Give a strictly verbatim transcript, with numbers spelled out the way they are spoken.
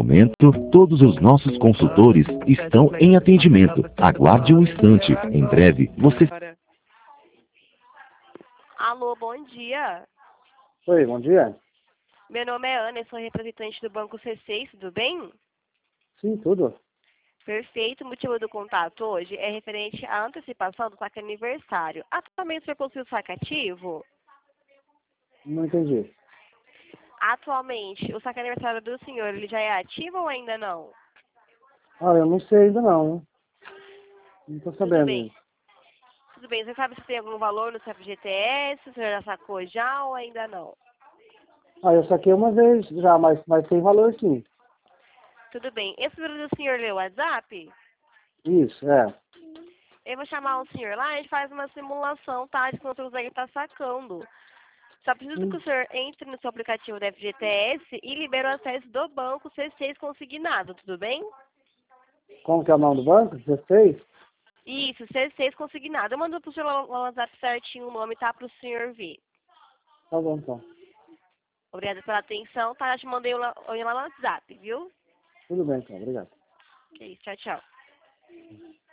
momento, todos os nossos consultores estão em atendimento. Aguarde um instante. Em breve, você... Alô, bom dia. Oi, bom dia. Meu nome é Ana, eu sou representante do Banco C seis, tudo bem? Sim, tudo. Perfeito. O motivo do contato hoje é referente à antecipação do saque aniversário. Atualmente, o senhor possui o saque ativo? Não entendi. Atualmente, o saque aniversário do senhor, ele já é ativo ou ainda não? Ah, eu não sei ainda não. Não tô Tudo sabendo. bem. Tudo bem. Você sabe se tem algum valor no seu F G T S? O senhor já sacou já ou ainda não? Ah, eu saquei uma vez já, mas, mas tem valor sim. Tudo bem. Esse número do senhor leu o WhatsApp? Isso, é. Eu vou chamar o senhor lá, a gente faz uma simulação, tá? De quanto o Zé está sacando. Só preciso que o senhor entre no seu aplicativo da F G T S e libere o acesso do banco C seis consignado, tudo bem? Como que é o nome do banco? dezesseis? Isso, C seis consignado. Eu mando pro senhor no WhatsApp certinho o nome, tá? Pro senhor ver. Tá bom, então. Obrigada pela atenção, tá? Eu te mandei lá, lá no WhatsApp, viu? Tudo bem, então. Obrigado. Ok, tchau, tchau.